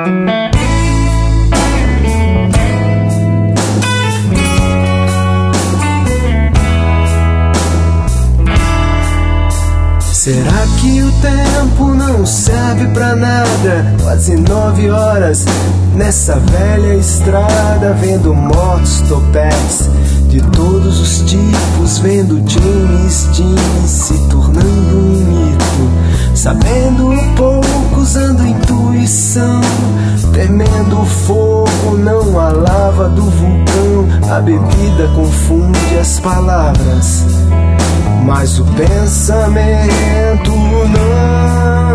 Será que o tempo não serve pra nada? Quase 9 horas nessa velha estrada, vendo mortos topetes de todos os tipos, vendo James Dean se tornando um mito, sabendo pouco, usando intuição, temendo o fogo, não a lava do vulcão. A bebida confunde as palavras, mas o pensamento não.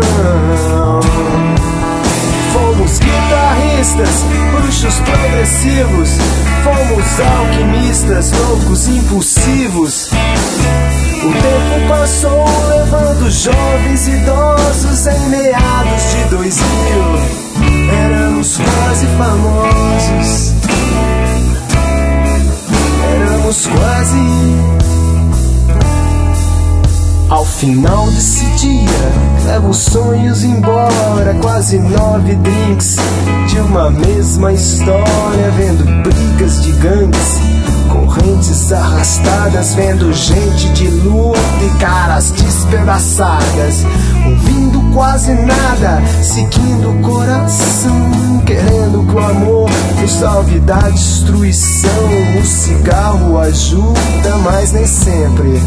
Fomos guitarristas, bruxos progressivos, fomos alquimistas, loucos impulsivos. O tempo passou levando jovens idosos em meados de 2000. Éramos quase famosos, éramos quase. Ao final desse dia, levo os sonhos embora. Quase 9 drinks de uma mesma história, vendo brigas de gangues, correntes arrastadas, vendo gente de luta e caras despedaçadas, ouvindo quase nada, seguindo o coração, querendo que o amor nos salve da destruição. O cigarro ajuda, mas nem sempre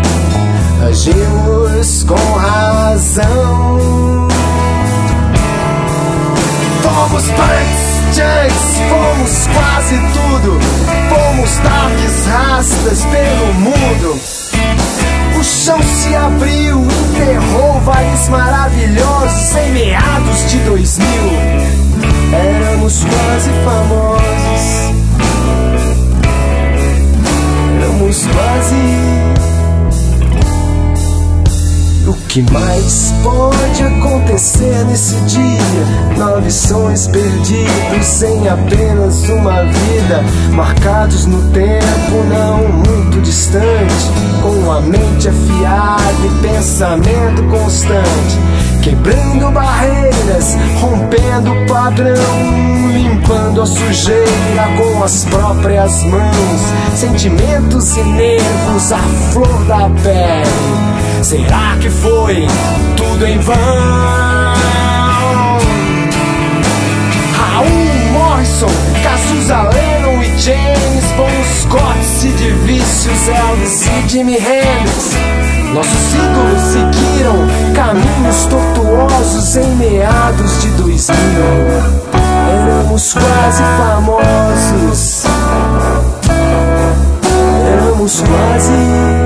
agimos com razão. Fomos punks, junks, fomos quase tudo. Fomos darks, rastas pelo mundo. O chão se abriu, enterrou vales maravilhosos em meados de 2000. Éramos quase famosos, éramos quase. O que mais pode acontecer nesse dia? 9 sonhos perdidos em apenas uma vida, marcados no tempo não muito distante, com a mente afiada e pensamento constante, quebrando barreiras, rompendo o padrão, limpando a sujeira com as próprias mãos, sentimentos e nervos à flor da pele. Será que foi tudo em vão? Raul Morrison, Cazuza, Lennon e James, Bon Scott, Sid Vicious, Elvis e Jimi Hendrix. Nossos ídolos seguiram caminhos tortuosos em meados de 2000. Éramos quase famosos, éramos quase.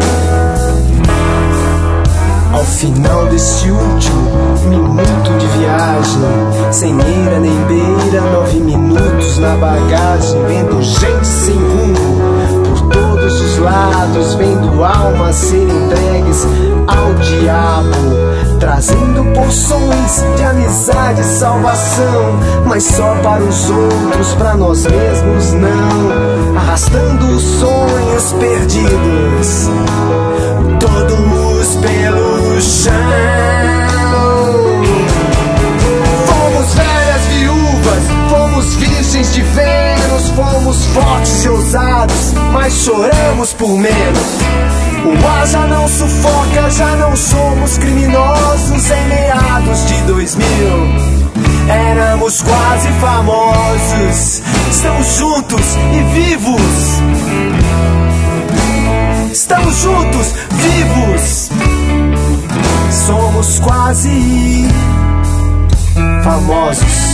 Ao final deste último minuto de viagem, sem eira nem beira, 9 minutos na bagagem, vendo gente sem rumo por todos os lados, vendo almas serem entregues ao diabo, trazendo porções de amizade e salvação, mas só para os outros, para nós mesmos não, arrastando os sonhos perdidos, todos pelo chão. Fomos velhas viúvas, fomos virgens de Vênus, fomos fortes e ousados, mas choramos por menos. O ar já não sufoca, já não somos criminosos em meados de 2000. Éramos quase famosos, estamos juntos e vivos. Estamos juntos, vivos. Somos quase famosos.